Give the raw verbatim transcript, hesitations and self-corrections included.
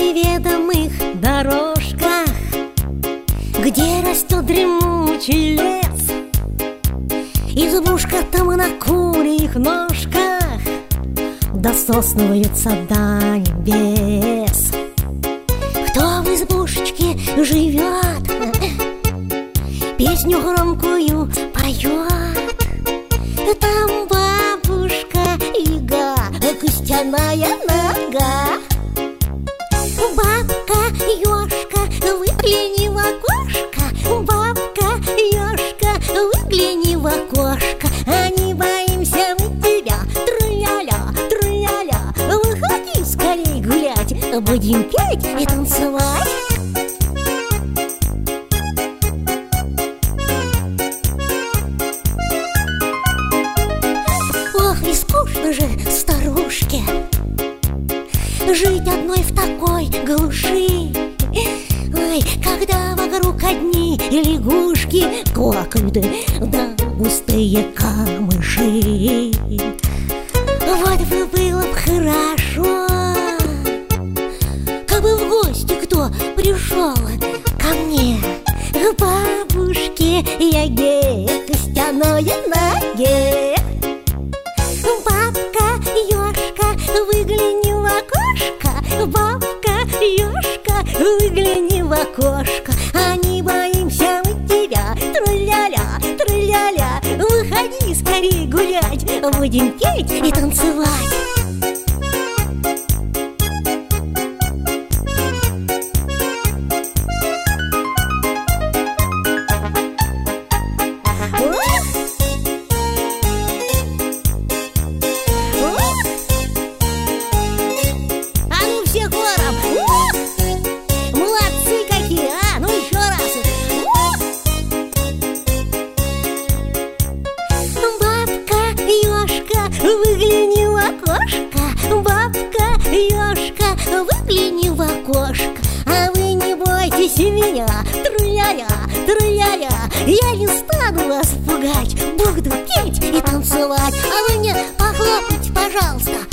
неведомых дорожках, где растет дремучий лес, избушка там на курьих ножках, да сосны вьются до небес. Кто в избушечке живет, песню громкую поет, там бабушка Яга, костяная нога. Бабка Ёшка, выгляни в окошко, бабка Ёшка, выгляни в окошко. А не боимся мы тебя, тру-ля-ля, тру-ля-ля. Выходи скорей гулять, будем петь и танцевать. Ох, и скучно же старушке жить одной в такой глуши. Ой, когда вокруг одни лягушки квакают, да густые камыши. Вот бы было б хорошо, как бы в гости кто пришел ко мне, к бабушке Яге, костяной ноге. Бабка Ёшка, выгляни в окошко, бабка Ёшка, выгляни в окошко. А не боимся мы тебя, тру-ля-ля, тру-ля-ля. Выходи скорей гулять, будем петь и танцевать. Выгляни в окошко, бабка Ёшка, выгляни в окошко. А вы не бойтесь меня, тру-ля-ля, тру-ля-ля. Я не стану вас пугать, буду петь и танцевать. А вы мне похлопайте, пожалуйста,